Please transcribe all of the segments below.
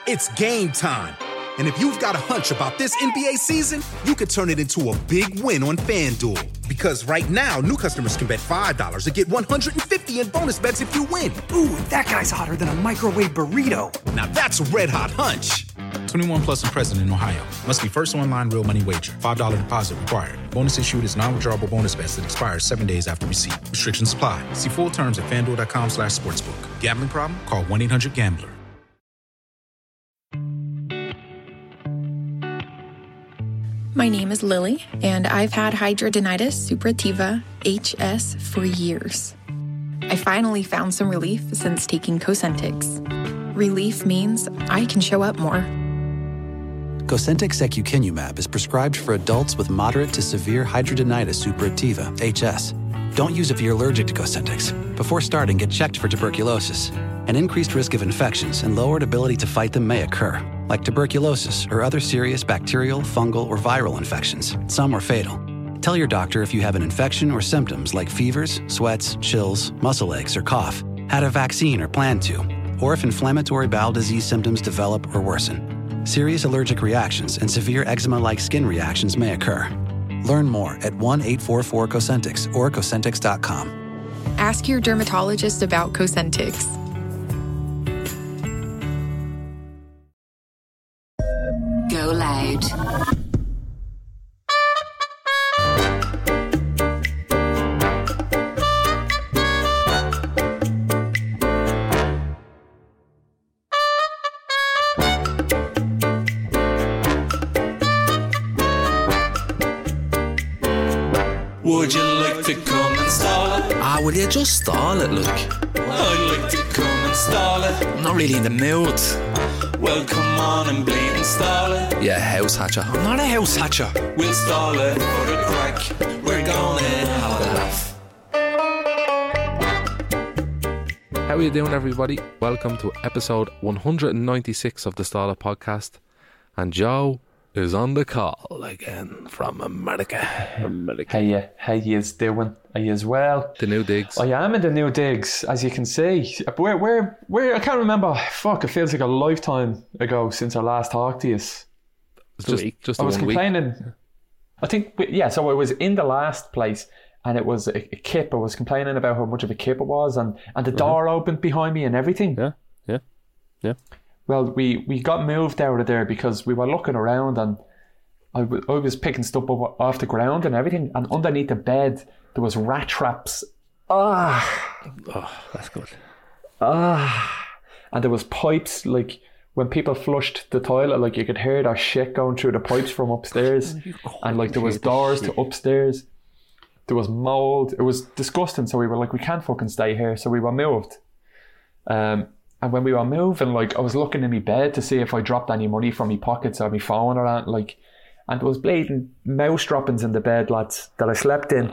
It's game time. And if you've got a hunch about this NBA season, you could turn it into a big win on FanDuel. Because right now, new customers can bet $5 and get $150 in bonus bets if you win. Ooh, that guy's hotter than a microwave burrito. Now that's a red hot hunch. 21 plus and present in Ohio. Must be first online real money wager. $5 deposit required. Bonus issued is non-withdrawable bonus bets that expires 7 days after receipt. Restrictions apply. See full terms at FanDuel.com/sportsbook. Gambling problem? Call 1-800-GAMBLER. My name is Lily, and I've had hidradenitis suppurativa, HS, for years. I finally found some relief since taking Cosentyx. Relief means I can show up more. Cosentyx secukinumab is prescribed for adults with moderate to severe hidradenitis suppurativa, HS. Don't use if you're allergic to Cosentyx. Before starting, get checked for tuberculosis. An increased risk of infections and lowered ability to fight them may occur, like tuberculosis or other serious bacterial, fungal, or viral infections. Some are fatal. Tell your doctor if you have an infection or symptoms like fevers, sweats, chills, muscle aches, or cough, had a vaccine or plan to, or if inflammatory bowel disease symptoms develop or worsen. Serious allergic reactions and severe eczema-like skin reactions may occur. Learn more at 1-844-COSENTYX or Cosentyx.com. Ask your dermatologist about Cosentyx. Go loud. Would you like to come and stall it? Will you just stall it, look? I'd like to come and stall it. I'm not really in the mood. Well, come on and bleed and stall it. Yeah, house hatcher. I'm not a house hatcher. We'll stall it for the crack. We're gonna have a laugh. How are you doing, everybody? Welcome to episode 196 of the Stall It podcast. And Joe is on the call again from America. How yous doing? Are yous well? The new digs. I am in the new digs, as you can see. Where? I can't remember. Fuck, it feels like a lifetime ago since I last talked to yous. Just I was 1 week. complaining. I think, yeah, so I was in the last place and it was a kip. I was complaining about how much of a kip it was and the door opened behind me and everything. Yeah. Well, we got moved out of there because we were looking around and I was picking stuff up off the ground and everything, and underneath the bed there was rat traps. Oh, that's good. And there was pipes, like when people flushed the toilet, like you could hear their shit going through the pipes from upstairs. And like there was doors to upstairs. There was mold. It was disgusting. So we were like, we can't fucking stay here. So we were moved. And when we were moving, like I was looking in my bed to see if I dropped any money from my pockets or my phone or anything, like, and there was bleeding mouse droppings in the bed, lads, that I slept in.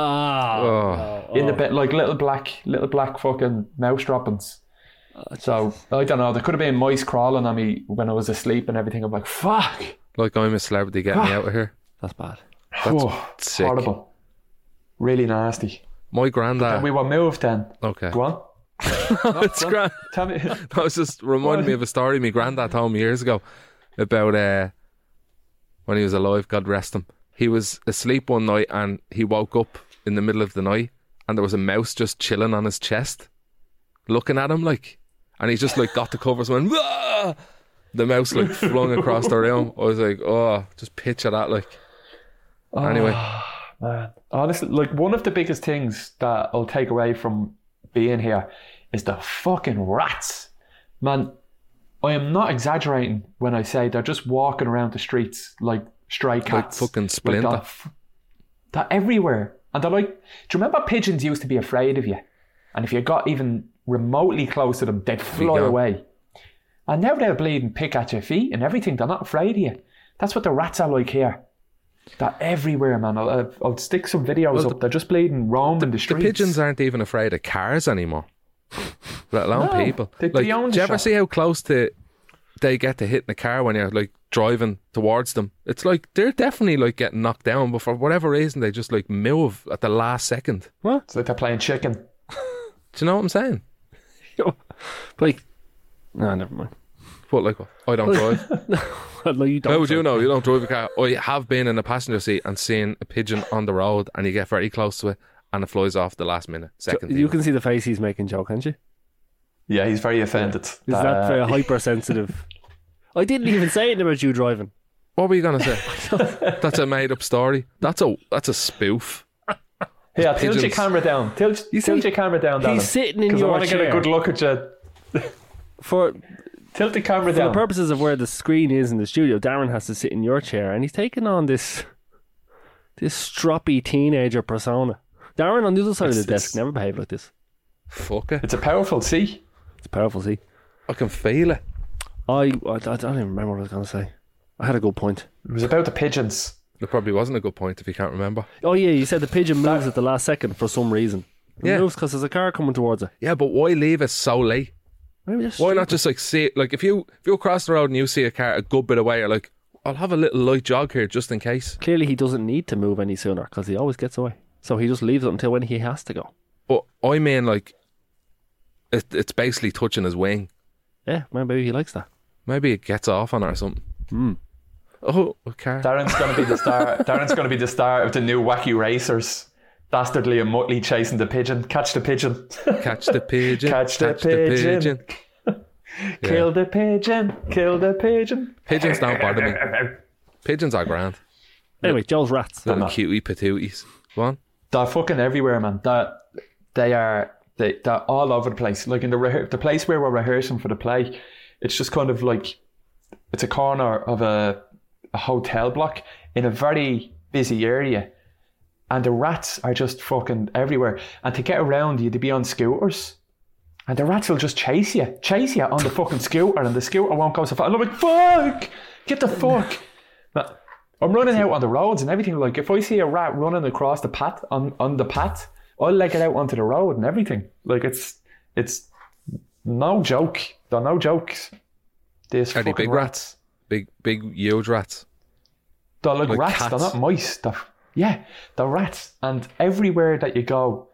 In the bed, like little black fucking mouse droppings. So I don't know. There could have been mice crawling on me when I was asleep and everything. I'm like, fuck. Like I'm a celebrity, get me out of here. That's bad. That's sick. Horrible. Really nasty. My granddad. But then we were moved then. Okay. Go on. It's grand. Tell me. That was just reminding me of a story my granddad told me years ago about when he was alive, God rest him. He was asleep one night and he woke up in the middle of the night and there was a mouse just chilling on his chest, looking at him like, and he just like got the covers and went, "Wah!" The mouse like flung across the room. I was like, oh, just picture that, like. Anyway. Man. Honestly, like one of the biggest things that I'll take away from being here is the fucking rats. Man, I am not exaggerating when I say they're just walking around the streets like stray cats. Like fucking Splinter. Like they're everywhere. And they're like, do you remember pigeons used to be afraid of you? And if you got even remotely close to them, they'd fly away. And now they'll bleed and pick at your feet and everything. They're not afraid of you. That's what the rats are like here. They're everywhere, man. I'll stick some videos up. They're just bleeding, roaming the streets. The pigeons aren't even afraid of cars anymore, let alone people. They like, own the do you ever shop. see how close they get to hitting a car when you're like driving towards them? It's like they're definitely like getting knocked down, but for whatever reason they just like move at the last second. What? It's like they're playing chicken. Do you know what I'm saying? Like, no, never mind. But like, I don't drive. No, you don't. How would you know? You don't drive a car. I have been in a passenger seat and seen a pigeon on the road, and you get very close to it, and it flies off the last minute. Second. You can see the face he's making, Joe, can't you? Yeah, he's very offended. Is that very hypersensitive? I didn't even say anything about you driving. What were you gonna say? That's a made-up story. That's a spoof. Yeah, tilt your camera down. Tilt your camera down, Darren. He's sitting in your chair. I want to get a good look at you. Tilt the camera down. For the purposes of where the screen is in the studio, Darren has to sit in your chair, and he's taking on this stroppy teenager persona. Darren on the other side of the desk never behaved like this. Fuck it. It's a powerful seat. It's a powerful seat. I can feel it. I don't even remember what I was going to say. I had a good point. It was about the pigeons. It probably wasn't a good point if you can't remember. Oh yeah, you said the pigeon moves at the last second for some reason. It moves because there's a car coming towards it. Yeah, but why leave it so late? Why not just like see it? Like if you cross the road and you see a car a good bit away, you're like, I'll have a little light jog here just in case. Clearly he doesn't need to move any sooner because he always gets away. So he just leaves it until when he has to go. But I mean, like, it's basically touching his wing. Yeah, maybe he likes that. Maybe it gets off on it or something. Oh, a car. Darren's going to be the star. Darren's going to be the star of the new Wacky Racers. Dastardly and Muttley chasing the pigeon. Catch the pigeon. Catch the pigeon. Catch the pigeon. Kill the pigeon. Kill the pigeon. Pigeons don't bother me. Pigeons are grand. Anyway, Joel's rats. Little cutie patooties. Go on. They're fucking everywhere, man. They're all over the place. Like in the place where we're rehearsing for the play, it's just kind of like it's a corner of a hotel block in a very busy area, and the rats are just fucking everywhere. And to get around, you had to be on scooters, and the rats will just chase you on the fucking scooter, and the scooter won't go so far. And I'm like, fuck, get the fuck. I'm running out on the roads and everything. Like if I see a rat running across the path on the path, I'll leg it out onto the road and everything. Like it's no joke. They're no jokes. These are they big rats? Big huge rats. They're like rats. Cats. They're not mice. They're rats. And everywhere that you go,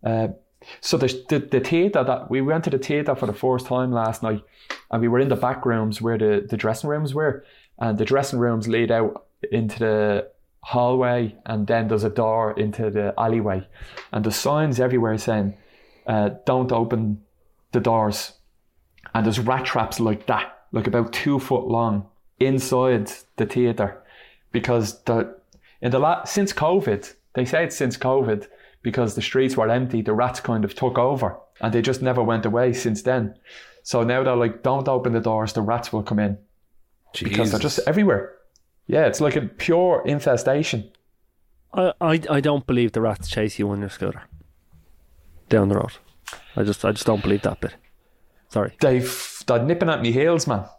so the theatre that we went to the theatre for the first time last night, and we were in the back rooms where the dressing rooms were, and the dressing rooms lead out into the hallway, and then there's a door into the alleyway, and there's signs everywhere saying don't open the doors, and there's rat traps like that, like about 2 foot long inside the theatre, because since COVID, they say it's since COVID, because the streets were empty, the rats kind of took over and they just never went away since then. So now they're like, don't open the doors, the rats will come in. Jesus. Because they're just everywhere. Yeah, it's like a pure infestation. I don't believe the rats chase you on your scooter down the road. I just don't believe that bit. Sorry. They're nipping at me heels, man.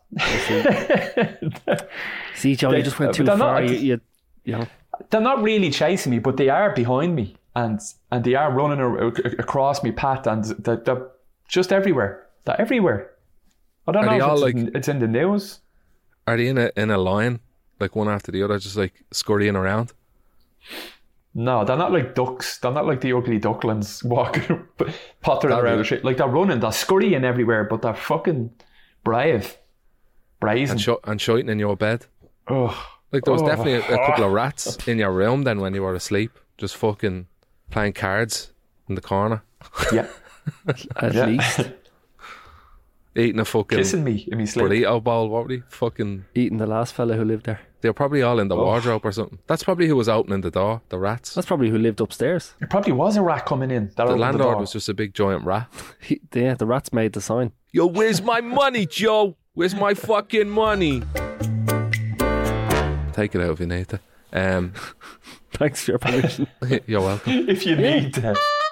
See, Joe, you just went too far. You know. They're not really chasing me, but they are behind me, and they are running across me path, and they're just everywhere. They're everywhere. I don't know if it's in the news. Are they in a line, like one after the other, just like scurrying around? No, they're not like ducks. They're not like the ugly ducklings walking, pottering around the street. Like they're running, they're scurrying everywhere, but they're fucking brazen. And shiting in your bed. Oh. Like there was definitely a couple of rats in your room then when you were asleep, just fucking playing cards in the corner. Yeah. At least. Eating a fucking kissing me in my sleep. burrito bowl. What were they? Fucking eating the last fella who lived there. They were probably all in the wardrobe or something. That's probably who was opening the door. The rats. That's probably who lived upstairs. It probably was a rat coming in. The landlord was just a big giant rat. The rats made the sign. Yo, where's my money, Joe? Where's my fucking money? Take it out if you need to. Thanks for your permission. You're welcome. If you need to.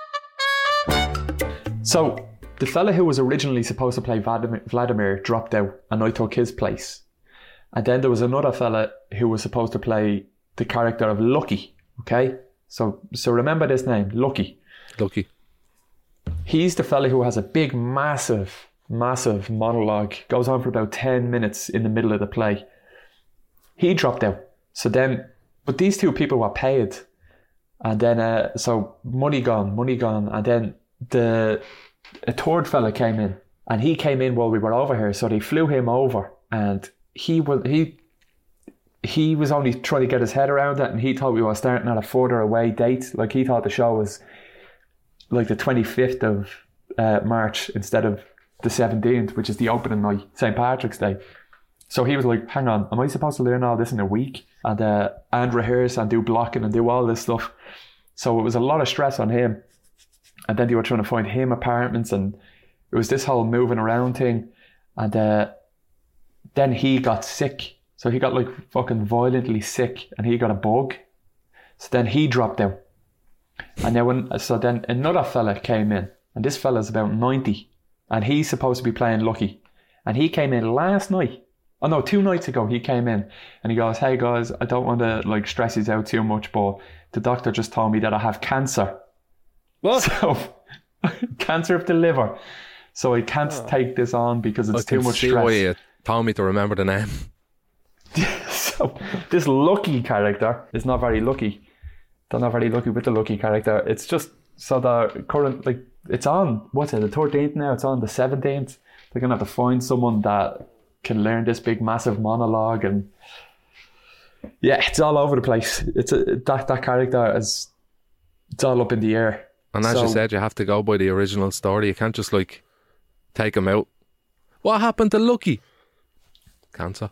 So the fella who was originally supposed to play Vladimir dropped out, and I took his place. And then there was another fella who was supposed to play the character of Lucky. Okay, so remember this name, Lucky. Lucky. He's the fella who has a big, massive monologue. Goes on for about 10 minutes in the middle of the play. He dropped out. So then, but these two people were paid, and then so money gone, and then a third fella came in, And he came in while we were over here, so they flew him over, and he was only trying to get his head around it, and he thought we were starting at a further away date. Like, he thought the show was like the 25th of March instead of the 17th, which is the opening night, St. Patrick's Day. So he was like, hang on, am I supposed to learn all this in a week? And rehearse and do blocking and do all this stuff. So it was a lot of stress on him. And then they were trying to find him apartments, and it was this whole moving around thing. And then he got sick. So he got like fucking violently sick, and he got a bug. So then he dropped out. And then another fella came in, and this fella's about 90, and he's supposed to be playing Lucky. And he came in last night. Oh no, 2 nights ago he came in, and he goes, hey guys, I don't want to like stress you out too much, but the doctor just told me that I have cancer. What? So, cancer of the liver. So I can't take this on because it's too much stress. Why you told me to remember the name. So this Lucky character is not very lucky. They're not very lucky with the Lucky character. It's just so the current, like, it's on, what's it, the 13th now? It's on the 17th. They're going to have to find someone that can learn this big massive monologue, and yeah, it's all over the place. It's that character is, it's all up in the air. And as you said, you have to go by the original story. You can't just like take him out. What happened to Lucky? Cancer.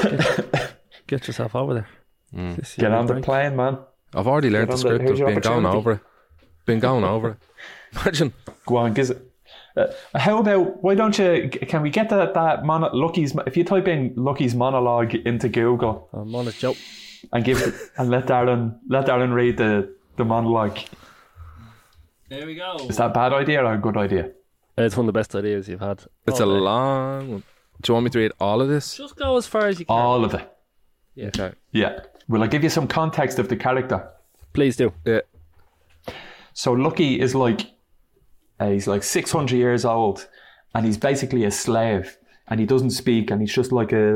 Get yourself over there. Get on the plane, man. I've already learned the script. I've been going over it. Imagine. Go on, giz it. How about, why don't you, can we get that Lucky's, if you type in Lucky's monologue into Google, I'm on a joke, and and let Darren read the monologue. There we go. Is that a bad idea or a good idea? It's one of the best ideas you've had. It's a long one. Do you want me to read all of this? Just go as far as you can. All of it. Yeah. Okay. Yeah. Will I give you some context of the character? Please do. Yeah. So Lucky is like, he's like 600 years old, and he's basically a slave, and he doesn't speak, and he's just like a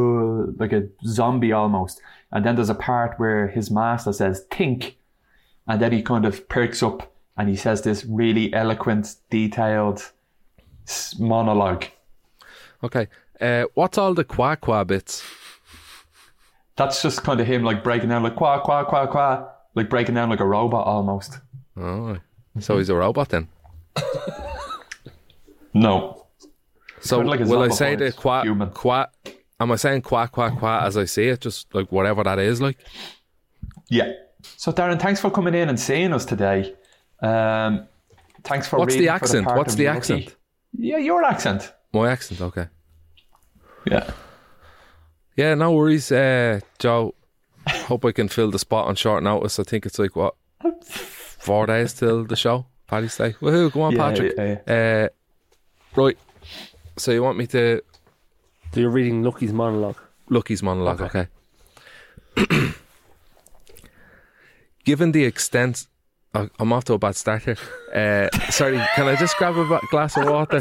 zombie almost. And then there's a part where his master says, think, and then he kind of perks up, and he says this really eloquent, detailed monologue. Okay. What's all the qua bits? That's just kind of him like breaking down like qua, qua, qua, qua, like breaking down like a robot almost. Oh, so he's a robot then? No. So like will I say the qua? Am I saying qua as I see it? Just like whatever that is like? Yeah. So Darren, thanks for coming in and seeing us today. Thanks for What's the accent? What's the accent? Yeah, your accent. My accent, okay. Yeah. Yeah, no worries, Joe. Hope I can fill the spot on short notice. I think it's like, what, 4 days till the show? Paddy's Day. Woohoo, go on, Yeah, Patrick. yeah. Right. So you want me to... So you're reading Lucky's monologue. Lucky's monologue, okay. Given the extent... I'm off to a bad start here. Sorry, can I just grab a glass of water?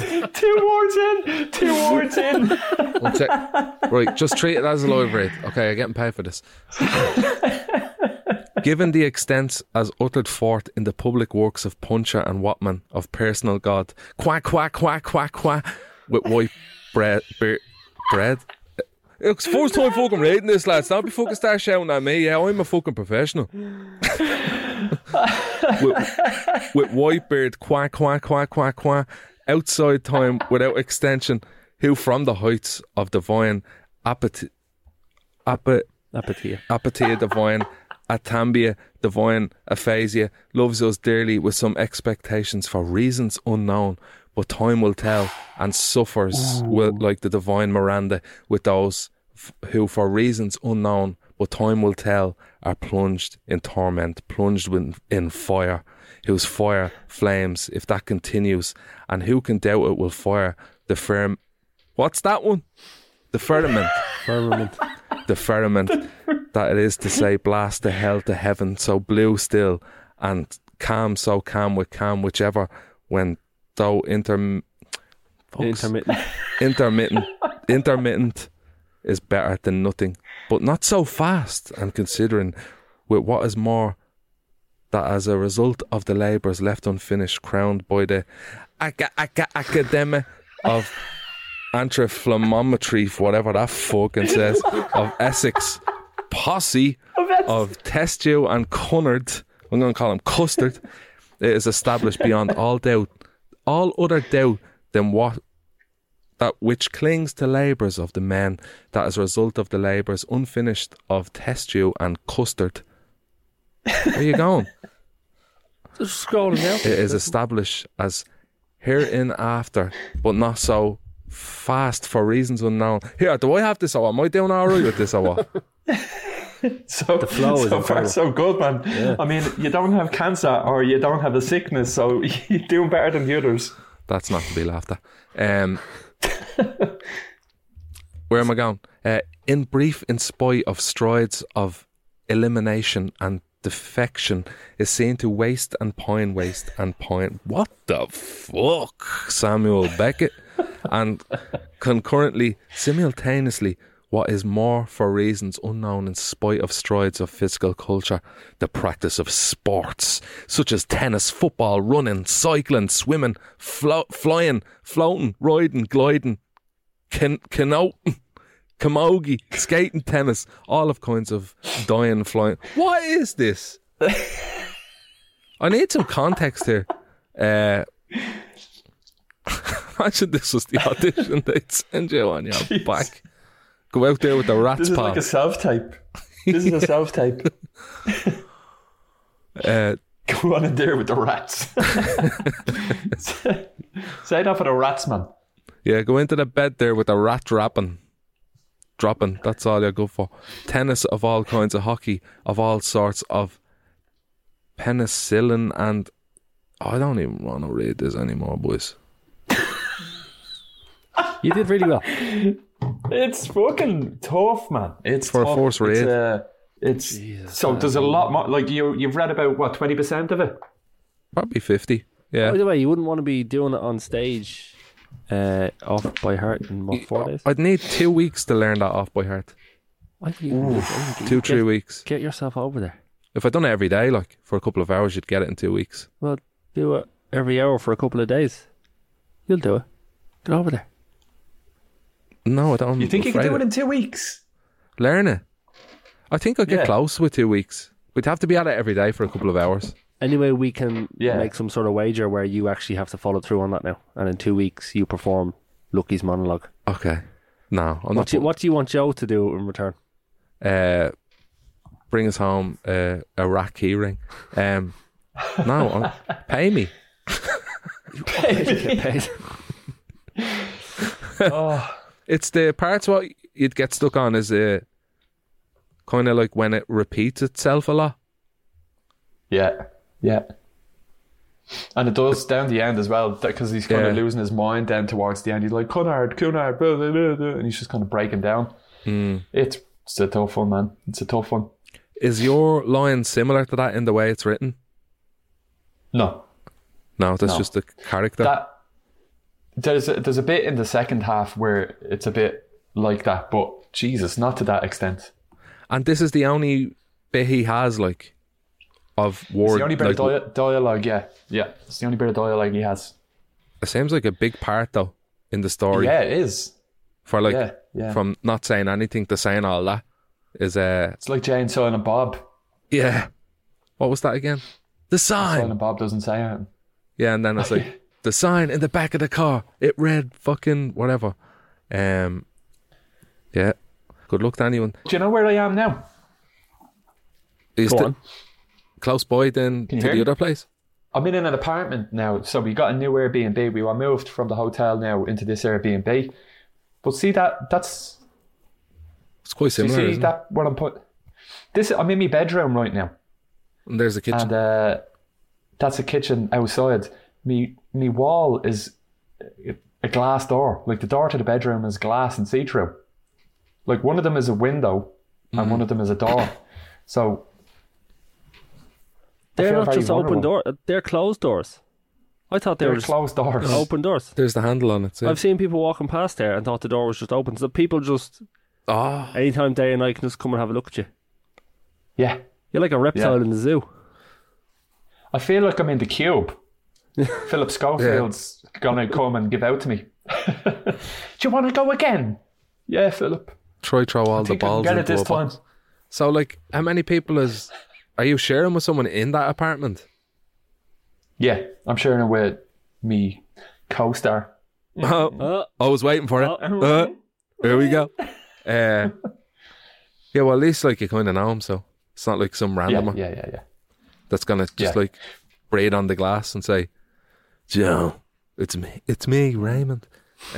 2 words in. 1 sec. Right, just treat it as a live read. Okay, I'm getting paid for this. Given the extent as uttered forth in the public works of Puncher and Watman of personal God, quack, quack, quack, quack, quack, with white bread. It's first time fucking reading this, lads. Don't be fucking start shouting at me. Yeah, I'm a fucking professional. with white beard, quack, quack, quack, quack, quack, outside time without extension, who from the heights of divine apatia divine, atambia divine, aphasia, loves us dearly with some expectations for reasons unknown, but time will tell, and suffers like the divine Miranda with those who for reasons unknown, but time will tell, are plunged in torment, plunged in fire, whose fire flames if that continues, and who can doubt it will fire the what's that one? The firmament. The firmament, that it is to say, blast the hell to heaven, so blue still, and calm, so calm with calm, whichever, when though intermittent is better than nothing, but not so fast, and considering with what is more, that as a result of the labours left unfinished, crowned by the academic of anthropommetry, whatever that fucking says, of Essex, posse of Testu and Cunard, I'm going to call him Custard, it is established beyond all doubt, all other doubt than that which clings to labours of the men, that as a result of the labours unfinished of Testu and Custard. Where are you going? Just scrolling down. It is established as hereinafter, but not so fast for reasons unknown. Here, do I have this or what? Am I doing all right with this or what? So the flow is so far so good, man. Yeah. I mean, you don't have cancer or you don't have a sickness, so you're doing better than the others. That's not to be laughed at. Where am I going? In brief, in spite of strides of elimination and defection, is seen to waste and pine. What the fuck, Samuel Beckett? And concurrently, simultaneously, what is more for reasons unknown, in spite of strides of physical culture, the practice of sports such as tennis, football, running, cycling, swimming, flying, floating, riding, gliding, canoeing, camogie, skating, tennis, all of kinds of dying, flying. What is this? I need some context here. Imagine this was the audition they'd send you on your back. Go out there with the rats. This is like a self-tape. This is a self-tape. Go on in there with the rats. Say that for the rats, man. Yeah, go into the bed there with the rat dropping. That's all you're good for. Tennis of all kinds, of hockey of all sorts, of penicillin, and I don't even want to read this anymore, boys. You did really well. It's fucking tough, man. It's for tough. A force read. It's so there's a lot more. Like you've read about what 20% of it? Probably 50. Yeah. By the way, you wouldn't want to be doing it on stage, off by heart in what, 4 days? I'd need 2 weeks to learn that off by heart. 2-3 weeks. Get yourself over there. If I'd done it every day, like for a couple of hours, you'd get it in 2 weeks. Well, do it every hour for a couple of days. You'll do it. Get over there. No, I don't. You think you can do it in 2 weeks? Learn it. I think I'd get close with 2 weeks. We'd have to be at it every day for a couple of hours. Anyway, we can make some sort of wager where you actually have to follow through on that now. And in 2 weeks, you perform Lucky's monologue. Okay. No, I'm not. What do you want Joe to do in return? Bring us home a rat key ring. No, pay me. Get paid. Oh. It's the parts what you'd get stuck on is kind of like when it repeats itself a lot. Yeah. And it does down the end as well, because he's kind of losing his mind then towards the end. He's like, Cunard, blah, blah, blah, blah, and he's just kind of breaking down. It's a tough one, man. It's a tough one. Is your line similar to that in the way it's written? No, that's just the character. There's a bit in the second half where it's a bit like that, but Jesus, not to that extent. And this is the only bit he has, like, of word. It's the only bit of dialogue, yeah. It's the only bit of dialogue he has. It seems like a big part, though, in the story. Yeah, it is. For, like, from not saying anything to saying all that, is... it's like Jane, Silent Bob. Yeah. What was that again? The sign! Silent Bob doesn't say anything. Yeah, and then it's like... The sign in the back of the car, it read fucking whatever. Yeah. Good luck to anyone. Do you know where I am now? Go on. Close by then to the other place? I'm in an apartment now, so we got a new Airbnb. We were moved from the hotel now into this Airbnb. But see that's... It's quite similar, see isn't that, what I'm put... I'm in my bedroom right now. And there's a kitchen. And that's a kitchen outside. Me wall is a glass door. Like the door to the bedroom is glass and see-through. Like one of them is a window and one of them is a door. So they're not just open doors. They're closed doors. I thought they were closed doors. Open doors. There's the handle on it. I've seen people walking past there and thought the door was just open. So people just anytime day and night can just come and have a look at you. Yeah. You're like a reptile in the zoo. I feel like I'm in the cube. Philip Schofield's gonna come and give out to me. Do you want to go again? Yeah, Philip. Throw all the balls get it into this a box. So, like, how many people are you sharing with someone in that apartment? Yeah, I'm sharing it with me co-star. I was waiting for it. Here we go. Yeah, well, at least like you kind of know him, so it's not like some randomer. Yeah. That's gonna just like braid on the glass and say, "Joe, it's me, Raymond."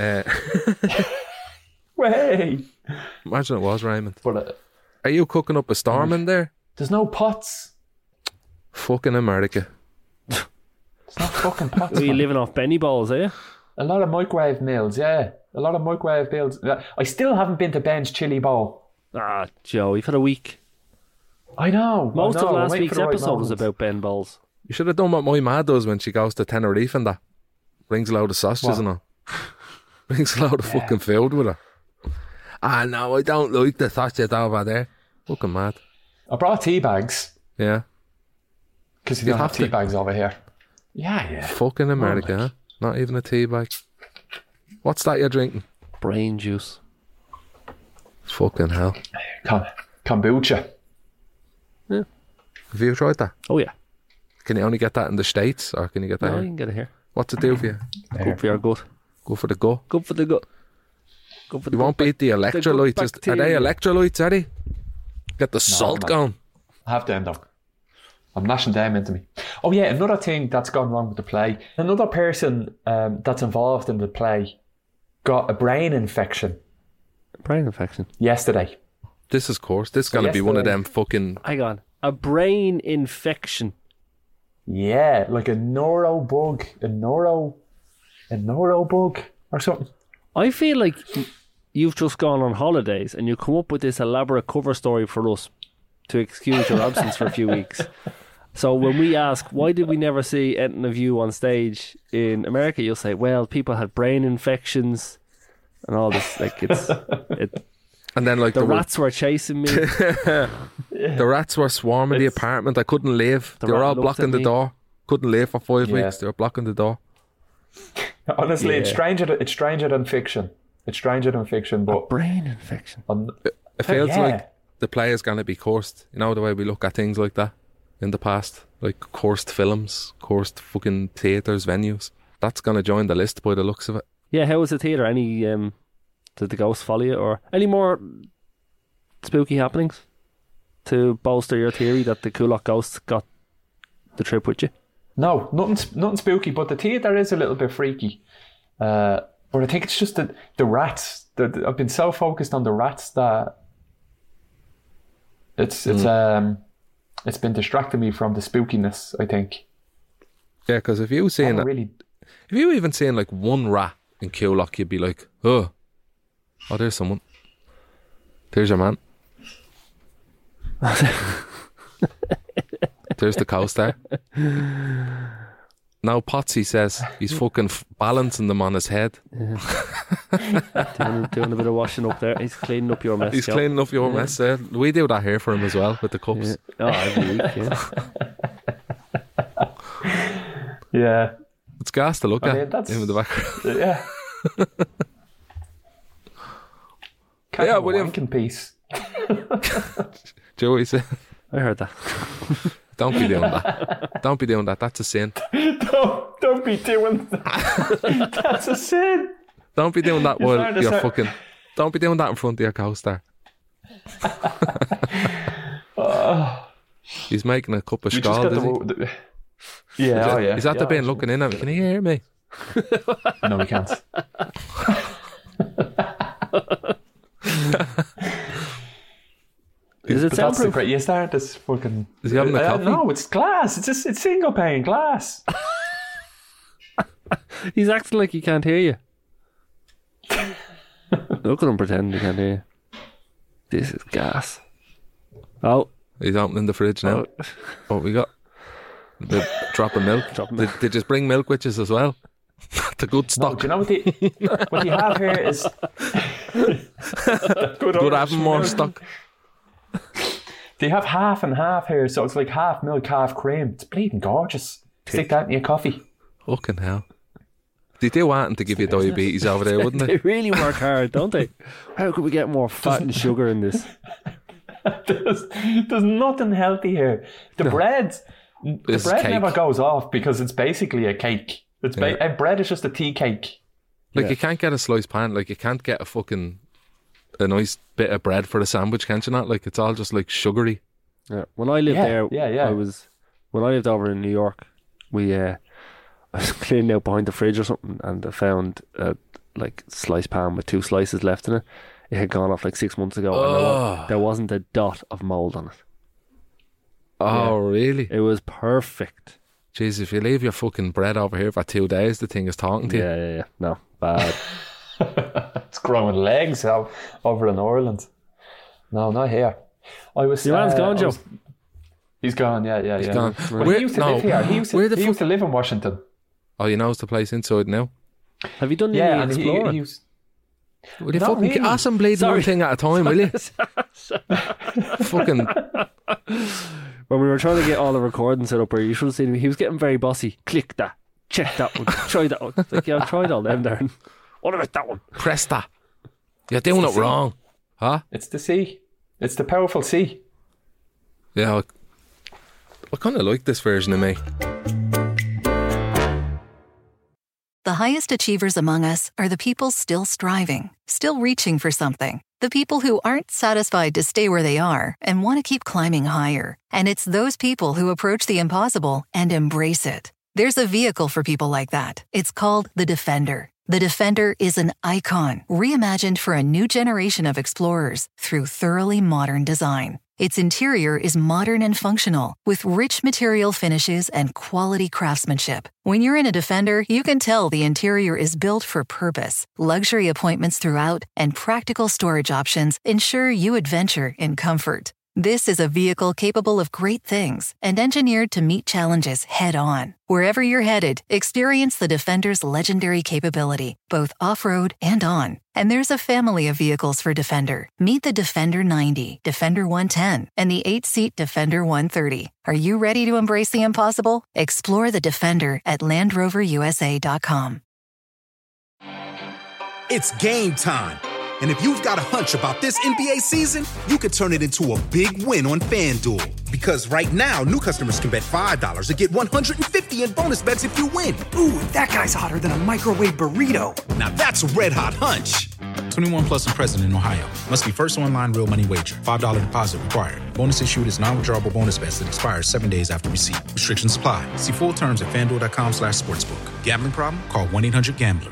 Way. Imagine it was Raymond. But are you cooking up a storm in there? There's no pots. Fucking America. It's not fucking pots. Are you living off Benny balls, are you? A lot of microwave meals, yeah. A lot of microwave meals. I still haven't been to Ben's Chili Bowl. Ah, Joe, you've had a week. I know. Most of last waiting week's for the right episode was moment. about Ben Balls. You should have done what my ma does when she goes to Tenerife and that. Brings a load of sausages and all. Brings a load of fucking food with her. Ah, no, I don't like the sausages over there. Fucking mad. I brought tea bags. Yeah. Because you don't have tea bags over here. Yeah. Fucking America, huh? Not even a tea bag. What's that you're drinking? Brain juice. Fucking hell. Kombucha. Yeah. Have you tried that? Oh, yeah. Can you only get that in the States or can you get that No, here? you can get it here. What's it do for you? Good for your gut. Good for the gut. Good for the gut. Good for the You won't beat the electrolytes. good Are they bacteria. electrolytes, Eddie? Get the salt man. going. I have them though. I'm gnashing them into me. Oh yeah, another thing that's gone wrong with the play. Another person that's involved in the play got a brain infection Brain infection. yesterday. This is course. This is going to be one of them fucking... Hang on. A brain infection. Yeah, like a neuro bug or something. I feel like you've just gone on holidays and you come up with this elaborate cover story for us to excuse your absence for a few weeks. So when we ask, why did we never see anything of you on stage in America, you'll say, well, people had brain infections and all this. Like and then like the rats were chasing me. The rats were swarming the apartment. I couldn't leave. They were rat all looked blocking at the me. door. Couldn't leave for 5 Yeah. weeks. They were blocking the door. Honestly, Yeah. it's stranger than fiction. It's stranger than fiction, but Brain infection. It feels yeah. like the play is going to be cursed. You know the way we look at things like that in the past? Like cursed films, cursed fucking theatres, venues. That's going to join the list by the looks of it. Yeah, how was the theatre? Any, did the ghosts follow you or any more spooky happenings to bolster your theory that the Coolock ghosts got the trip with you? No, nothing spooky, but the theatre is a little bit freaky. But I think it's just the rats. I've been so focused on the rats that it's been distracting me from the spookiness, I think. Yeah, because if you if you even seen like one rat in Coolock, you'd be like, oh, there's someone. There's your man. There's the coast there. Now Potsy says he's fucking balancing them on his head. Doing a bit of washing up there. He's cleaning up your mess. He's Joe. cleaning up your mess. We do that here for him as well with the cups. Yeah. Oh, every week, yeah. Yeah. It's gas to look I mean, at that's- him in the background. Yeah. Yeah, William. Wanking piece. Joey said, I heard that. don't be doing that. Don't be doing that. That's a sin. Don't be doing that. That's a sin. Don't be doing that You're while starting to you're say- fucking... Don't be doing that in front of your co-star. He's making a cup of We just scald, got is he? Yeah, oh yeah. He's at the bin looking in at me. Can you hear me? No, we can't. Is it But that's the soundproof? great. You start this fucking. Is he having a coffee? No, it's glass. It's single pane glass. He's acting like he can't hear you. Look at him pretending he can't hear you. This is gas. Oh. He's opening the fridge now. What we got? The drop of milk. Did they just bring milk witches as well? The good No, stock. do you know what you have here is Good having more stock. They have half and half here, so it's like half milk, half cream. It's bleeding gorgeous. Stick that in your coffee. Fucking hell. They do want to give you diabetes over there, wouldn't They they? really work hard, don't they? How could we get more fat and sugar in this? There's nothing healthy here. The bread cake. never goes off because it's basically a cake. Bread is just a tea cake. Like, you can't get a sliced pan. Like, you can't get a nice bit of bread for a sandwich, can't you not? Like, it's all just like sugary. Yeah. When I lived there, when I lived over in New York, I was cleaning out behind the fridge or something, and I found a sliced pan with 2 slices left in it. It had gone off like 6 months ago, and there wasn't a dot of mould on it. Oh, really? It was perfect. Jeez, if you leave your fucking bread over here for 2 days, the thing is talking to you. Yeah. No, bad. It's growing legs over in Ireland. No, not here. Your man's gone, Joe. He's gone, yeah. He's gone. He used to live here. He used to live in Washington. Oh, you know it's the place inside now? Have you done any exploring? Will you fucking really. Ask him bleed one thing at a time, will you? Fucking... When we were trying to get all the recordings set up here, you should have seen him. He was getting very bossy. Click that. Check that one. Try that one. It's like, yeah, I've tried all them, Darren. What about that one? Press that. You're doing it wrong. Huh? It's the C. It's the powerful C. Yeah, I kind of like this version of me. The highest achievers among us are the people still striving, still reaching for something. The people who aren't satisfied to stay where they are and want to keep climbing higher. And it's those people who approach the impossible and embrace it. There's a vehicle for people like that. It's called the Defender. The Defender is an icon, reimagined for a new generation of explorers through thoroughly modern design. Its interior is modern and functional, with rich material finishes and quality craftsmanship. When you're in a Defender, you can tell the interior is built for purpose. Luxury appointments throughout and practical storage options ensure you adventure in comfort. This is a vehicle capable of great things and engineered to meet challenges head-on. Wherever you're headed, experience the Defender's legendary capability, both off-road and on. And there's a family of vehicles for Defender. Meet the Defender 90, Defender 110, and the 8-seat Defender 130. Are you ready to embrace the impossible? Explore the Defender at LandRoverUSA.com. It's game time. And if you've got a hunch about this NBA season, you could turn it into a big win on FanDuel. Because right now, new customers can bet $5 to get $150 in bonus bets if you win. Ooh, that guy's hotter than a microwave burrito. Now that's a red hot hunch. 21 plus and present in Ohio. Must be first online real money wager. $5 deposit required. Bonus issued is non-withdrawable bonus bets that expires 7 days after receipt. Restrictions apply. See full terms at FanDuel.com/sportsbook. Gambling problem? Call 1-800-GAMBLER.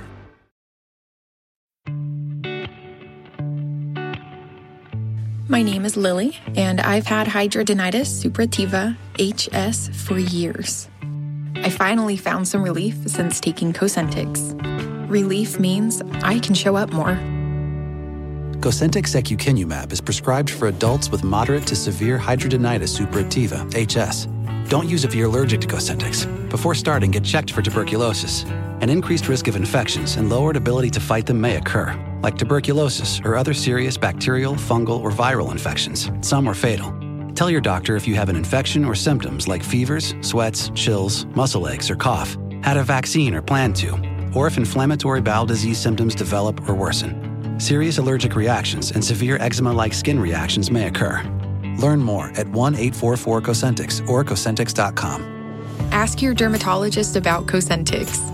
My name is Lily, and I've had hidradenitis suppurativa, HS, for years. I finally found some relief since taking Cosentyx. Relief means I can show up more. Cosentyx secukinumab is prescribed for adults with moderate to severe hidradenitis suppurativa, HS. Don't use if you're allergic to Cosentyx. Before starting, get checked for tuberculosis. An increased risk of infections and lowered ability to fight them may occur, like tuberculosis or other serious bacterial, fungal, or viral infections. Some are fatal. Tell your doctor if you have an infection or symptoms like fevers, sweats, chills, muscle aches, or cough, had a vaccine or plan to, or if inflammatory bowel disease symptoms develop or worsen. Serious allergic reactions and severe eczema-like skin reactions may occur. Learn more at 1-844-COSENTYX or Cosentyx.com. Ask your dermatologist about Cosentyx.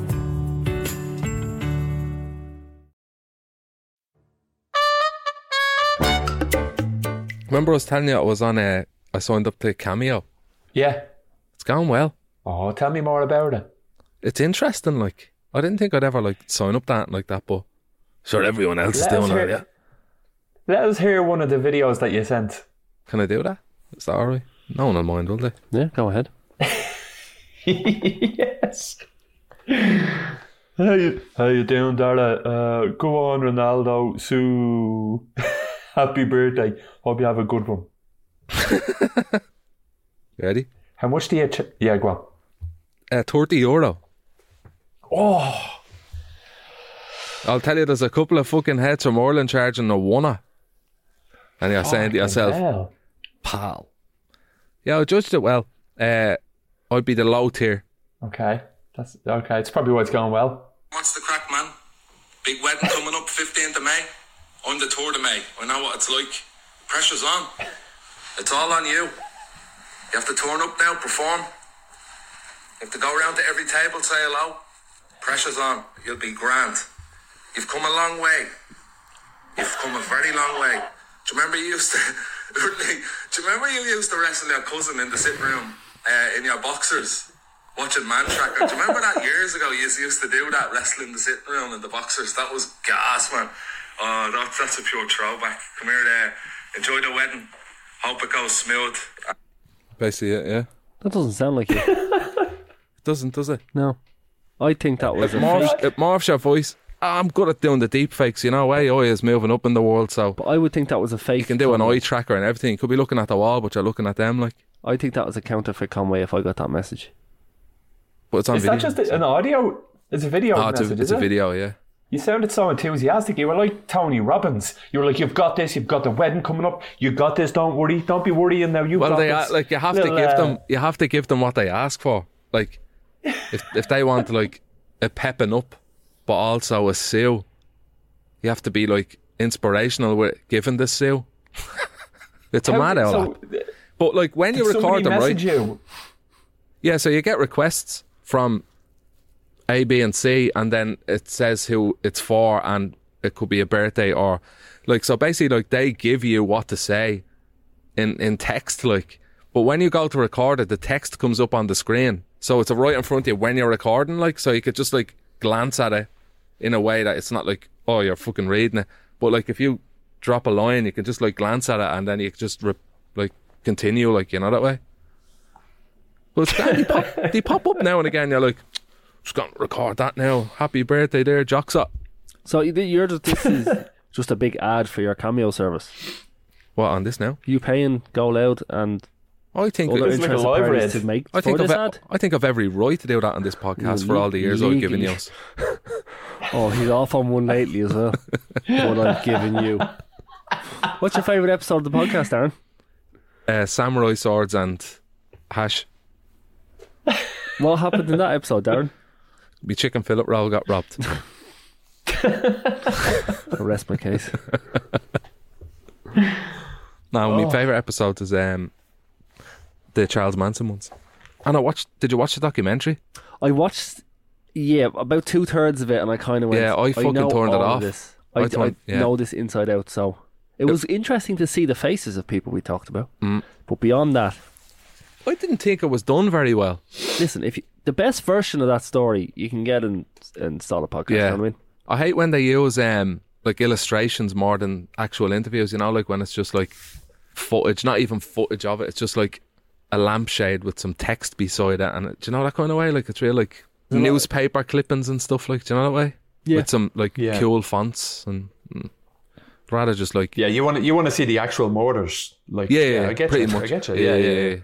Remember I was telling you I signed up to Cameo? Yeah. It's going well. Oh, tell me more about it. It's interesting, like. I didn't think I'd ever, sign up like that, but sure, everyone else is doing it, yeah. Let us hear one of the videos that you sent. Can I do that? Is that alright? No one will mind, will they? Yeah, go ahead. Yes. How you doing, Dara? Go on, Ronaldo. So, happy birthday. Hope you have a good one. Ready? How much do you... yeah, go on. €30. Oh. I'll tell you, there's a couple of fucking heads from Ireland charging a $1. And you're saying to yourself, pal. Yeah, I judged it well. I'd be the low tier. Okay. That's okay. It's probably why it's going well. What's the crack, man? Big wedding coming up 15th of May. I'm the 3rd of May. I know what it's like. Pressure's on. It's all on you. You have to turn up now, perform. You have to go around to every table, say hello. Pressure's on. You'll be grand. You've come a long way. You've come a very long way. Do you remember you used to... Do you remember you used to wrestle your cousin in the sitting room in your boxers? Watching Man Tracker. Do you remember that years ago? You used to do that, wrestling in the sitting room in the boxers. That was gas, man. Oh, that's a pure throwback. Come here there. Enjoy the wedding. Hope it goes smooth. Basically it, yeah. That doesn't sound like you. It doesn't, does it? No. I think that was it morphs your voice. I'm good at doing the deep fakes, you know. AI is moving up in the world, so... But I would think that was a fake. You can do an eye tracker and everything. You could be looking at the wall, but you're looking at them, like... I think that was a counterfeit Conway if I got that message. But it's on is video. Is that just an audio? It's a video message, it's a video, yeah. You sounded so enthusiastic. You were like Tony Robbins. You were like, you've got this, you've got the wedding coming up, you got this, don't worry, don't be worrying now, you've got this. Well, you have to give them what they ask for. Like, if they want, like, a pepping up, but also a seal, you have to be, like, inspirational with giving this seal. It's a mad hour. But, like, when you record them, right? Yeah, so you get requests from A, B and C, and then it says who it's for, and it could be a birthday or... Like, so basically, like, they give you what to say in text, like. But when you go to record it, the text comes up on the screen. So it's right in front of you when you're recording, like, so you could just, like, glance at it in a way that it's not like, oh, you're fucking reading it. But, like, if you drop a line, you can just, like, glance at it and then you can just, like, continue, like, you know, that way. But they pop up now and again, you're like, just going to record that now. Happy birthday there, Jocksa. So this is just a big ad for your Cameo service. What, on this now? You paying Go Loud and I think other it's interested like parties to make for this ad? I think I've every right to do that on this podcast for all the years I've given you. Oh, he's off on one lately as well. What I've given you. What's your favourite episode of the podcast, Darren? Samurai Swords and Hash. What happened in that episode, Darren? My chicken fillet roll got robbed. Arrest my case. No, my favourite episode is the Charles Manson ones. And did you watch the documentary? I watched, about 2/3 of it, and I kind of went, yeah, I fucking turned it off. This. I know this inside out, so it was interesting to see the faces of people we talked about. But beyond that, I didn't think it was done very well. Listen, the best version of that story you can get in Stall Podcast, you know what I mean? I hate when they use like illustrations more than actual interviews, you know, like when it's just like footage, not even footage of it, it's just like a lampshade with some text beside it, and do you know that kind of way? Like it's real like newspaper clippings and stuff, like, do you know that way? Yeah. With some like cool fonts and rather just like you want to see the actual murders, like I get pretty you, much. I get you.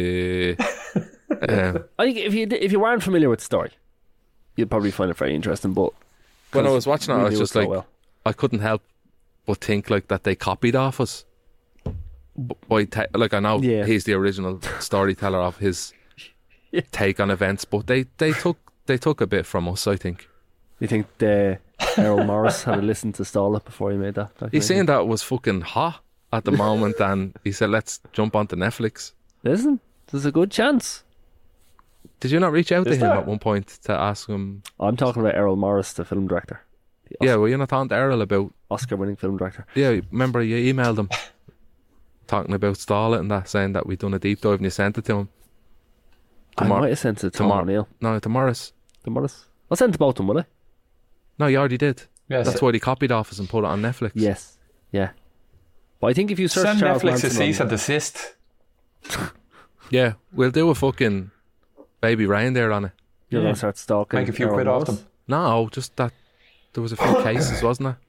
I think if you weren't familiar with the story, you'd probably find it very interesting. But when I was watching it, I was just like, I couldn't help but think like that they copied off us. Like I know he's the original storyteller of his take on events, but they took a bit from us, I think. You think Errol Morris had to listen to Stall It before he made that? He's saying that it was fucking hot at the moment, and he said, let's jump onto Netflix. Listen, there's a good chance. Did you not reach out to him at one point to ask him? I'm talking about Errol Morris, the film director. Well, you're not talking to Errol about Oscar-winning film director. Yeah, remember you emailed him talking about Stall It and that, saying that we'd done a deep dive and you sent it to him. I might have sent it to Tom O'Neill. No, to Morris. I'll send it to both of them, will I? No, you already did. Yes. That's why they copied off us and put it on Netflix. Yes. Yeah. But I think if you search send Charles Netflix Manson a cease and desist. Yeah, we'll do a fucking Baby Reindeer on it. You're going to start stalking. Make a few quid off them. No, just that there was a few cases, wasn't there?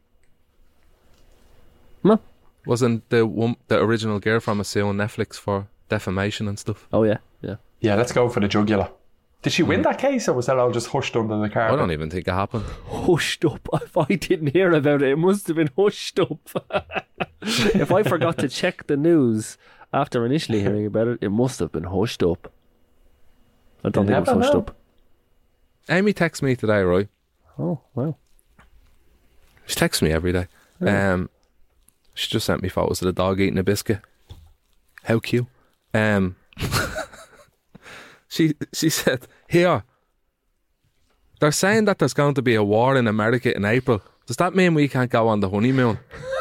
No. Wasn't the original girl from a sale on Netflix for defamation and stuff? Oh yeah. Yeah, let's go for the jugular. Did she win that case, or was that all just hushed under the carpet? I don't even think it happened. Hushed up? If I didn't hear about it, it must have been hushed up. If I forgot to check the news after initially hearing about it, it must have been hushed up. I don't think it was hushed up. Amy texts me today, right? Oh, wow. She texts me every day. She just sent me photos of the dog eating a biscuit. How cute. She said, here, they're saying that there's going to be a war in America in April. Does that mean we can't go on the honeymoon?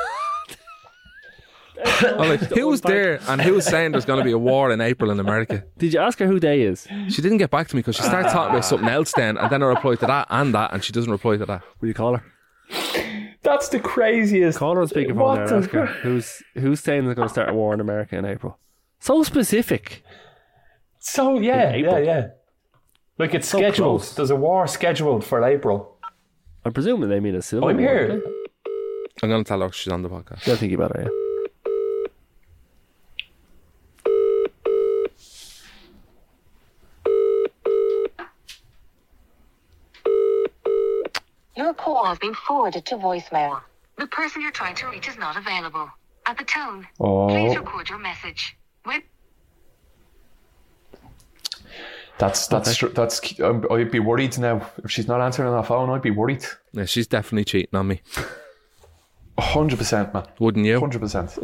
I'm like, who's there and who's saying there's going to be a war in April in America? Did you ask her who they is? She didn't get back to me because she started talking about something else then, and then I replied to that, and she doesn't reply to that. Will you call her? That's the craziest. Call her on speakerphone there and ask her who's saying they're going to start a war in America in April. So specific. So yeah. Like it's so scheduled. close. There's a war scheduled for April. I'm presuming they mean a civil I'm war. here. I'm going to tell her she's on the podcast. Don't think about it, yeah. Your call has been forwarded to voicemail. The person you're trying to reach is not available. At the tone, please record your message. That's I'd be worried now if she's not answering on her phone. I'd be worried. Yeah, she's definitely cheating on me. 100%, man. Wouldn't you? 100%.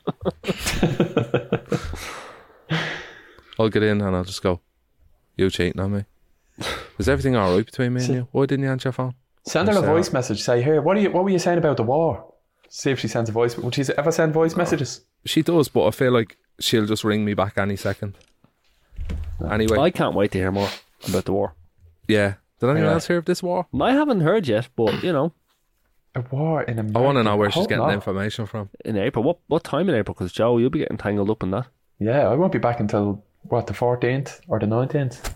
I'll get in and I'll just go, you cheating on me. Is everything alright between me and you? Why didn't you answer your phone? Send her a voice message. Say, here, what were you saying about the war? See if she sends a voice. Would she ever send voice messages? She does, but I feel like she'll just ring me back any second. Anyway, I can't wait to hear more about the war. Yeah. Did anyone else hear of this war? I haven't heard yet, but you know, a war in America. I want to know where she's getting the information from. In April, what time in April? Because Joe, you'll be getting tangled up in that. Yeah, I won't be back until the 14th or the 19th.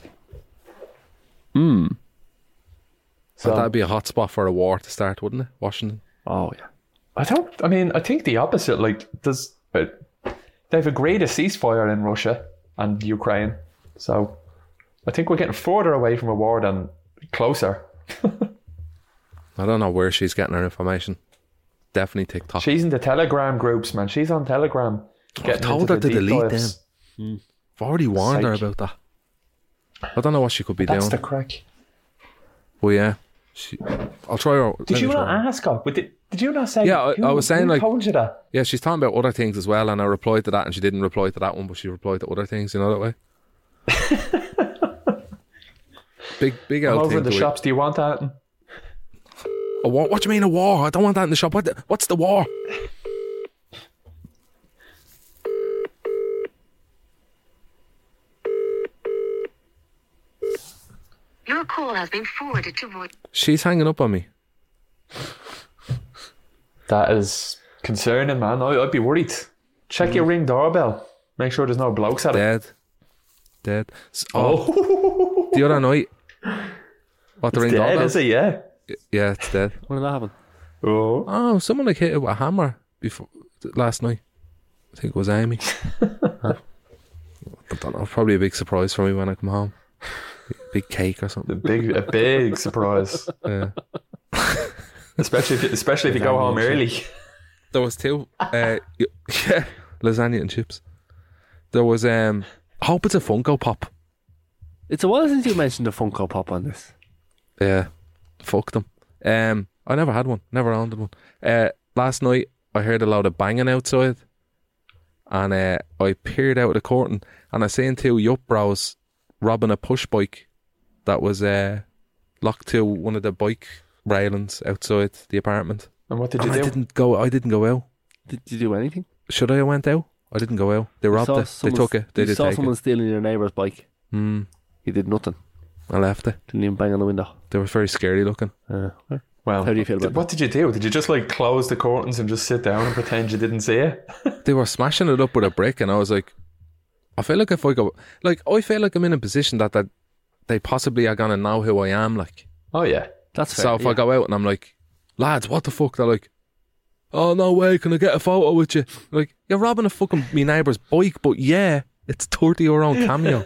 So that'd be a hot spot for a war to start, wouldn't it? Washington. Oh yeah. I think the opposite. Like, they've agreed a ceasefire in Russia and Ukraine. So I think we're getting further away from a war than closer. I don't know where she's getting her information. Definitely TikTok. She's in the Telegram groups, man. She's on Telegram. I told her to delete them. I've already warned her about that. I don't know what she could be doing. That's the crack. Well, yeah. I'll try her. Did you not ask her? Did you not say? Yeah, I was saying, who like, told you that? Yeah, she's talking about other things as well, and I replied to that, and she didn't reply to that one, but she replied to other things. You know that way. big I'm old over thing. in the shops. Do you want that? A war? What do you mean a war? I don't want that in the shop. What's the war? Your call has been forwarded to voice. She's hanging up on me. That is concerning, man. I'd be worried. Check your Ring doorbell. Make sure there's no blokes at it. Dead. Oh. The other night. What, the Ring dead, doorbell? Is it? Yeah. Yeah, it's dead. When did that happen? Oh, someone like hit it with a hammer last night. I think it was Amy. I don't know. Probably a big surprise for me when I come home. Big cake or something. A big surprise. Yeah. Especially if you go home early. There was two. Yeah, lasagna and chips. There was. I hope it's a Funko Pop. It's a while since you mentioned a Funko Pop on this. Yeah, fuck them. I never had one. Never owned one. Last night I heard a loud of banging outside, and I peered out of the curtain, and I seen two yup bros robbing a push bike that was locked to one of the bike railings outside the apartment. And what did you do? I didn't go out. Did you do anything? Should I have went out? I didn't go out. They robbed it. They took it. They did saw take someone it. stealing your neighbour's bike. You did nothing. I left it. Didn't even bang on the window. They were very scary looking. Well, how do you feel about what did you do? Did you just like close the curtains and just sit down and pretend you didn't see it? They were smashing it up with a brick, and I was like, I feel like if I go, like, I feel like I'm in a position that they possibly are gonna know who I am, like. Oh yeah, that's fair. So if I go out and I'm like, lads, what the fuck? They're like, oh no way, can I get a photo with you? Like, you're robbing a fucking me neighbour's bike, but yeah, it's 30 your own cameo.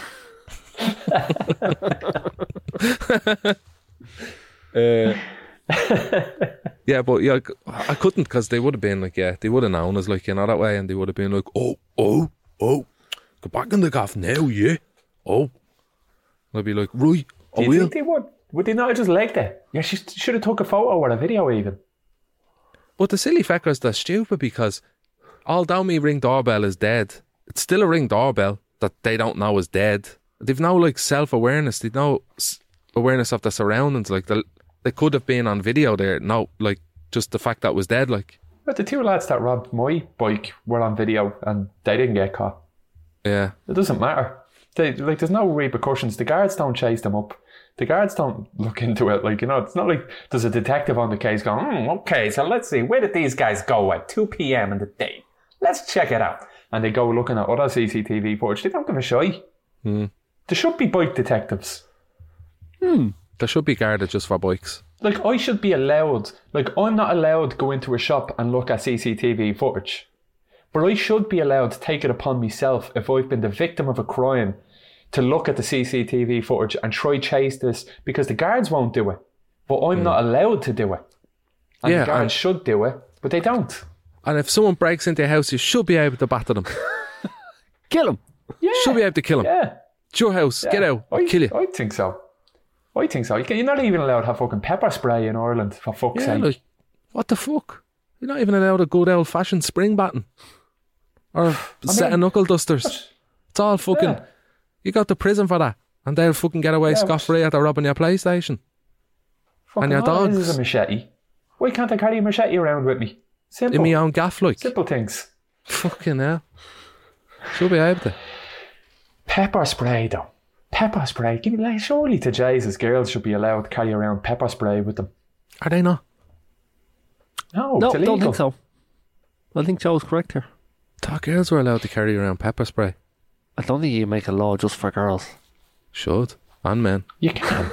Yeah, but yeah, I couldn't, because they would have been like, they would have known us, like, you know, that way, and they would have been like, oh, go back in the gaff now, yeah. Oh, I'd be like, right, Do you think they would? Would they not have just legged it? Yeah, she should have took a photo or a video even. But the silly feckers, they're stupid because although me Ring doorbell is dead, it's still a Ring doorbell that they don't know is dead. They've no like self-awareness. They've no awareness of the surroundings. Like they could have been on video there. No, like just the fact that it was dead. Like, but the two lads that robbed my bike were on video and they didn't get caught. Yeah, it doesn't matter. There's no repercussions. The guards don't chase them up. The guards don't look into it. Like, you know, it's not like there's a detective on the case going, okay, so let's see, where did these guys go at 2 p.m. in the day? Let's check it out. And they go looking at other CCTV footage. They don't give a shite. There should be bike detectives. There should be guarded just for bikes. Like, I should be allowed, like, I'm not allowed to go into a shop and look at CCTV footage. But I should be allowed to take it upon myself if I've been the victim of a crime to look at the CCTV footage and try chase this, because the guards won't do it. But I'm not allowed to do it. And the guards should do it, but they don't. And if someone breaks into your house, you should be able to batter them. Kill him. Yeah. Should be able to kill him. Yeah. It's your house. Get out. I'll kill you. I think so. You're not even allowed to have fucking pepper spray in Ireland, for fuck's sake. Like, what the fuck? You're not even allowed a good old-fashioned spring batting. Or a set of knuckle dusters. It's all fucking... Yeah. You go to prison for that, and they'll fucking get away scot-free after robbing your PlayStation. Fucking and your dogs. This is a machete. Why can't I carry a machete around with me? Simple. In my own gaff, like. Simple things. Fucking hell. Should be able to. Pepper spray, though. Pepper spray. Surely to Jesus, girls should be allowed to carry around pepper spray with them. Are they not? No, no, it's illegal. Don't think so. I think Joe's correct here. Thought girls were allowed to carry around pepper spray. I don't think you make a law just for girls. Should. And men. You can.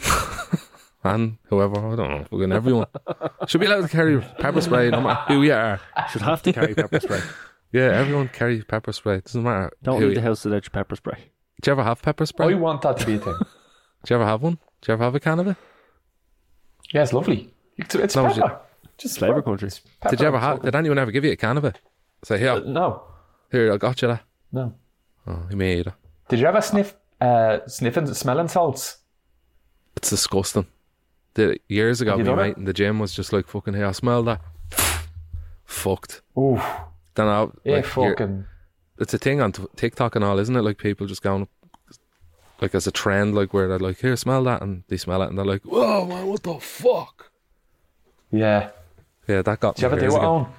And whoever, I don't know, fucking everyone. Should be allowed to carry pepper spray no matter who you are. Should have to carry pepper spray. Yeah, everyone carries pepper spray. It doesn't matter. Don't leave the house without your pepper spray. Do you ever have pepper spray? I want that to be a thing. Do you ever have one? Do you ever have a can of it? Yeah, it's lovely. It's No, pepper. Just flavour countries. Did you ever have? Did anyone ever give you a can of it? Say here. No. Here, I got you that. No. Oh, me either. Did you ever smelling salts? It's disgusting. Years ago, my mate in the gym was just like, fucking, hey, I smell that. Fucked. Ooh. Then I, like, fucking. It's a thing on TikTok and all, isn't it? Like, people just going, like, as a trend, like, where they're like, here, smell that, and they smell it, and they're like, whoa, man, what the fuck? Yeah. Yeah, that got me. Did you ever do it on?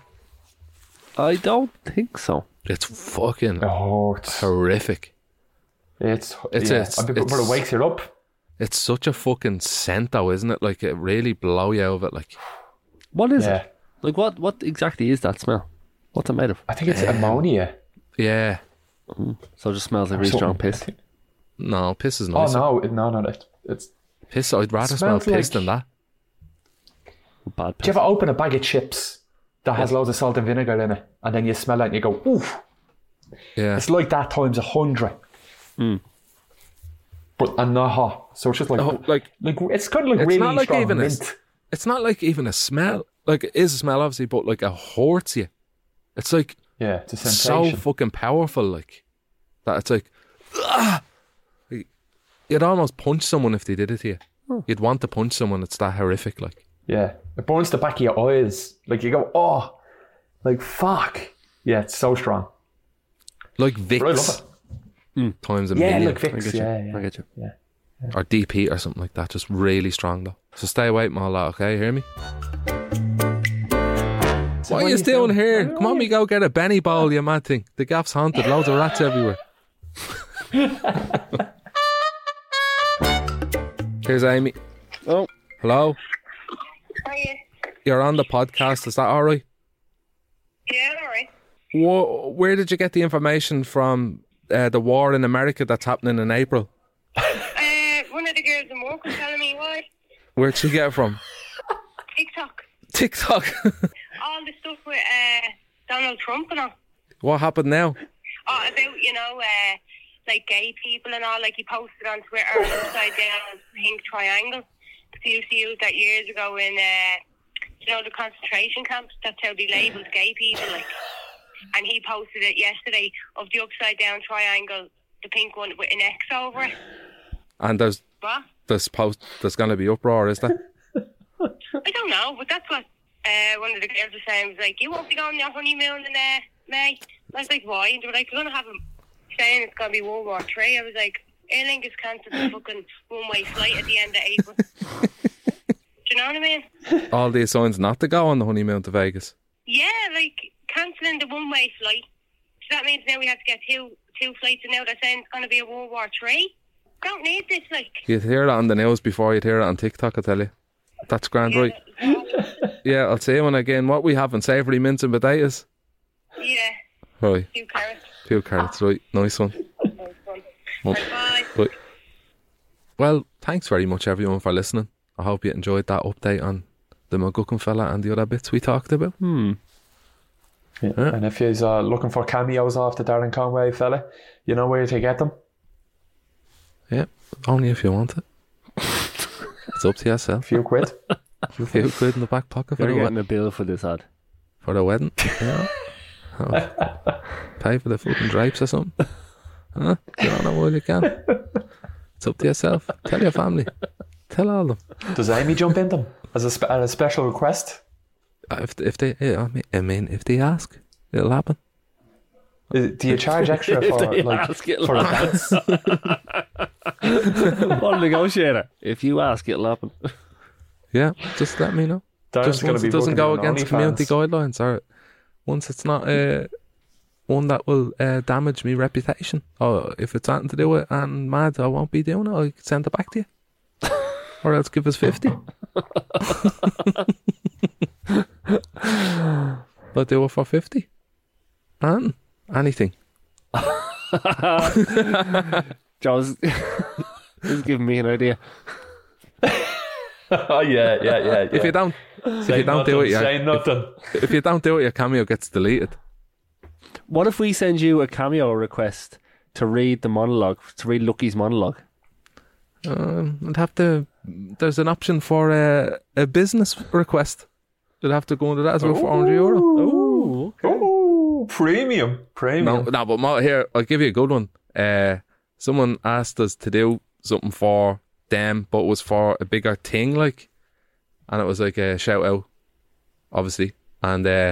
I don't think so. It's fucking it's horrific. But it wakes you up. It's such a fucking scent, though, isn't it? Like, it really blow you out of it. Like, what is it? Like, what exactly is that smell? What's it made of? I think it's ammonia. Yeah. So it just smells like really strong piss. No, piss is nice. Oh no, it's piss. I'd rather smell piss than that. Bad piss. Do you ever open a bag of chips that has loads of salt and vinegar in it, and then you smell it and you go, oof? Yeah. It's like that times 100. But and not hot, so it's just like it's kind of like really not strong even mint. It's not like even a smell. Like, it is a smell, obviously, but like it hurts you. It's like it's a sensation. So fucking powerful, like that. It's like you'd almost punch someone if they did it to you. You'd want to punch someone. It's that horrific, like. Yeah, it burns the back of your eyes. Like, you go, oh, like, fuck. Yeah, it's so strong. Like Vicks. But I love it. Times a million. Yeah, like Vicks. I get you. Yeah. Or DP or something like that. Just really strong, though. So stay away from all that, okay? Hear me? So what are you doing here? Come on, we go get a Benny bowl, you mad thing. The gaff's haunted. Loads of rats everywhere. Here's Amy. Oh. Hello? Hiya. You're on the podcast. Is that all right? Yeah, all right. Where did you get the information from the war in America that's happening in April? One of the girls in work was telling me why. Where'd she get it from? TikTok. All the stuff with Donald Trump and all. What happened now? Oh, about, like gay people and all. Like, he posted on Twitter an upside down pink triangle. They used to use that years ago in, the concentration camps. That's how they labelled gay people, like. And he posted it yesterday of the upside down triangle, the pink one with an X over it. And there's What? There's going to be uproar, is there? I don't know, but that's what one of the girls was saying. Was like, you won't be going on your honeymoon in May. I was like, why? And they were like, we're going to have them saying it's going to be World War III. I was like, Aer Lingus cancelled the fucking one-way flight at the end of April. Do you know what I mean? All these signs not to go on the honeymoon to Vegas. Yeah, like cancelling the one-way flight. So that means now we have to get two flights, and now they're saying it's going to be a World War III. Don't need this, like. You'd hear that on the news before you'd hear it on TikTok, I tell you. That's grand, right? Yeah, I'll say one again. What we have in savoury mince and potatoes? Yeah. Right. Few carrots, right. Nice one. Bye. Right. Well, thanks very much, everyone, for listening. I hope you enjoyed that update on the McGuckin fella and the other bits we talked about. Yeah. And if you're looking for cameos off the Darren Conway fella, you know where to get them. Yeah, only if you want it. It's up to yourself. Few quid. Few quid in the back pocket for You're the getting wedding. a bill for this ad. For the wedding? Yeah. Oh. Pay for the fucking drapes or something. Huh? You don't know what you can. It's up to yourself. Tell your family. Tell all of them. Does Amy jump in them as a special request? If they, I mean, if they ask, it'll happen. Do you charge extra If for they like ask, it'll for a happen. dance? What a negotiator. If you ask, it'll happen. Yeah, just let me know. Darren's Just gonna once be it doesn't booking go on against community OnlyFans. guidelines, or once it's not one that will damage me reputation, or if it's something to do with and mad, I won't be doing it. I'll send it back to you, or else give us 50. I'll do it for 50. And anything. Joe's is giving me an idea. Oh yeah. If you don't do it, say nothing. If you don't do it, your cameo gets deleted. What if we send you a cameo request to read the monologue, to read Lucky's monologue? I'd have to. There's an option for a business request. You'd have to go into that as well for €400. Oh, okay. Oh, premium. No, but here, I'll give you a good one. Someone asked us to do something for them, but it was for a bigger thing, like, and it was like a shout out, obviously, and they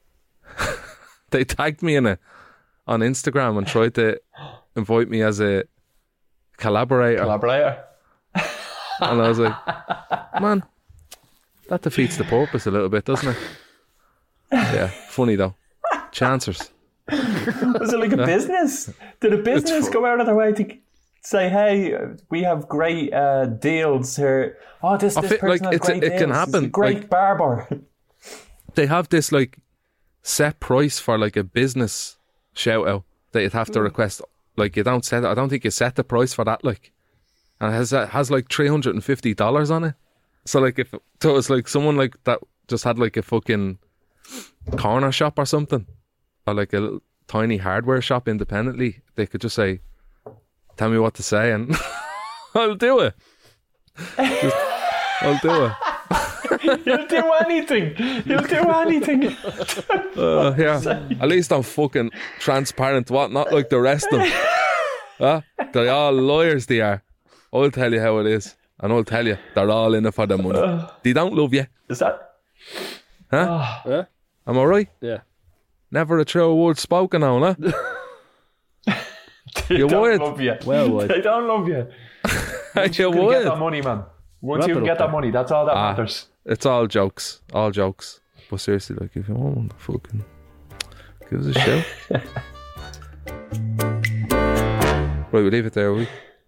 tagged me in it on Instagram and tried to invite me as a collaborator. And I was like, man, that defeats the purpose a little bit, doesn't it? Yeah, funny though. Chancers. Was it like a business? Did a business go out of their way to say, hey, we have great deals here? Oh, this person like, has great deals. it can happen. He's a great like, barber. They have this like set price for like a business shout out that you'd have to request. Like, you don't set it. I don't think you set the price for that, like, and it has like $350 on it. So like, if it was like someone like that just had like a fucking corner shop or something, or like a little tiny hardware shop independently, they could just say, tell me what to say and I'll do it. I'll do it. He'll do anything. Yeah. At least I'm fucking transparent, what? Not like the rest of them. They're all lawyers, they are. I'll tell you how it is. And I'll tell you, they're all in it for the money. They don't love you. Is that? Huh? Yeah. Am I right? Yeah. Never a true word spoken on, huh? They You don't would. love you. Well, would. They don't love you. Once You you can would. get that money, man. Once Wrap you it can up get that there. money, that's all that matters. It's all jokes. All jokes. But seriously, like, if you want, fucking give us a shout. Right, we'll leave it there, will we?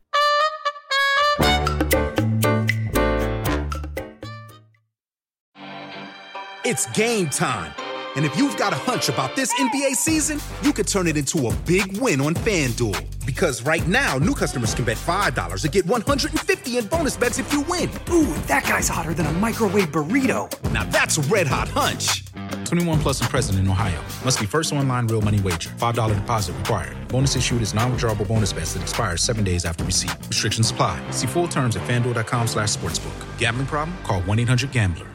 It's game time. And if you've got a hunch about this NBA season, you could turn it into a big win on FanDuel. Because right now, new customers can bet $5 to get $150 in bonus bets if you win. Ooh, that guy's hotter than a microwave burrito. Now that's a red hot hunch. 21 plus and present in Ohio. Must be first online real money wager. $5 deposit required. Bonus issued is non-withdrawable bonus bets that expires 7 days after receipt. Restrictions apply. See full terms at FanDuel.com/sportsbook. Gambling problem? Call 1-800-GAMBLER.